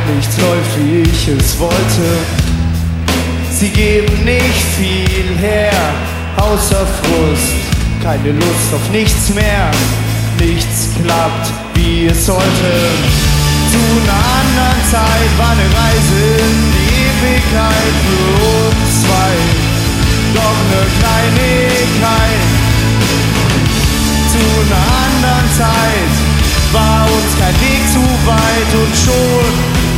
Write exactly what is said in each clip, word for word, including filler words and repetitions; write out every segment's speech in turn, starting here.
nichts läuft, wie ich es wollte. Sie geben nicht viel her, außer Frust, keine Lust auf nichts mehr. Nichts klappt, wie es sollte. Zu einer anderen Zeit war eine Reise in die Ewigkeit für uns zwei. Doch eine Kleinigkeit. Zu einer anderen Zeit war uns kein Weg zu weit und schon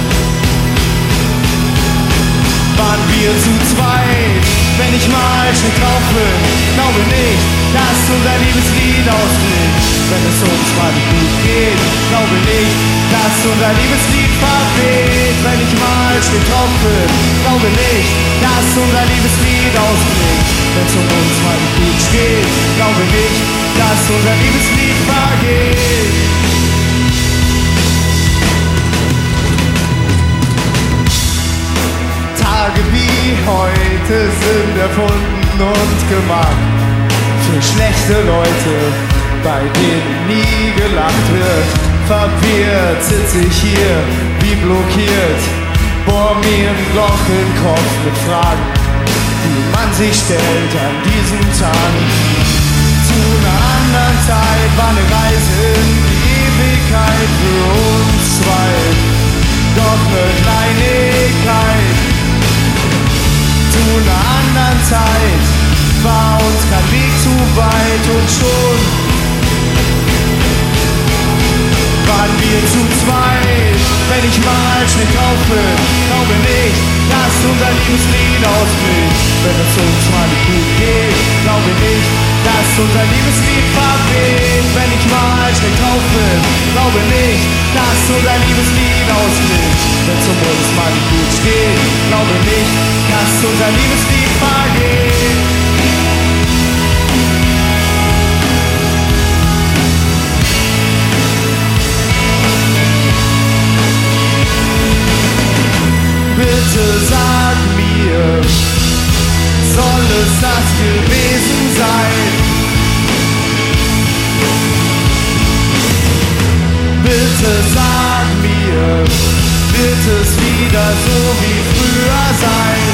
waren wir zu zweit. Wenn ich mal schön drauf bin, glaube nicht, dass unser Liebeslied ausgeht. Wenn es uns mal gut geht, glaube nicht, dass unser Liebeslied verweht. Wenn ich mal schön drauf bin, glaube nicht, dass unser Liebeslied ausgeht. Wenn es um uns mal gut steht, glaube nicht, dass unser Liebeslied vergeht. Tage wie heute sind erfunden und gemacht für schlechte Leute, bei denen nie gelacht wird. Verwirrt sitz ich hier, wie blockiert, bohr mir ein Loch im Kopf mit Fragen, die man sich stellt an diesem Tag. Zu einer anderen Zeit war eine Reise in die Ewigkeit für uns zwei, doch eine Kleinigkeit. Zu einer anderen Zeit war uns kein Weg zu weit und schon waren wir zu zweit. Wenn ich mal schnell drauf bin, glaube nicht, dass unser Liebeslied ausbricht. Wenn es uns mal nicht gut geht, glaube nicht, dass unser Liebeslied verweht. Wenn ich mal schnell drauf bin, glaube nicht, dass unser Liebeslied ausbricht. Wenn es um uns mal nicht gut steht, glaube nicht, dass unser Liebeslied vergeht. Bitte sag mir, soll es das gewesen sein? Bitte sag mir, wird es wieder so wie früher sein?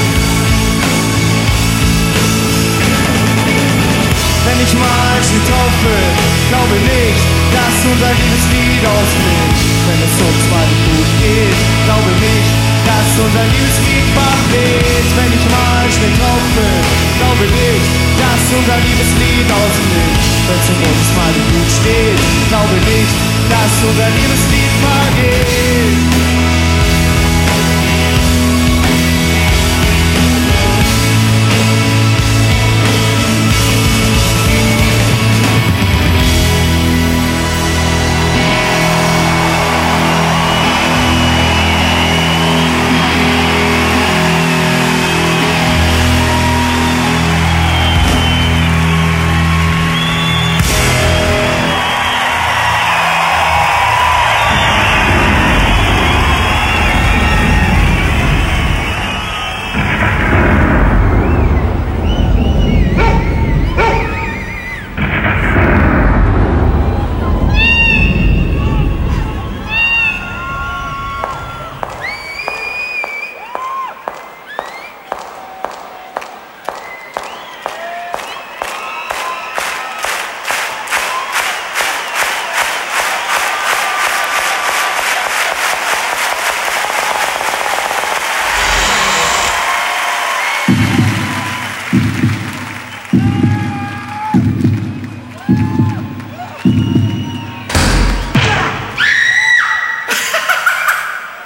Wenn ich mal schön drauf bin, glaube nicht, dass unser Liebeslied ausgeht. Wenn es uns mal nicht gut geht, glaube nicht, dass unser Liebeslied verweht. Wenn ich mal schnell drauf bin, glaube nicht, dass unser Liebeslied ausgeht. Wenn es um uns mal nicht gut steht, glaube nicht, dass unser Liebeslied vergeht.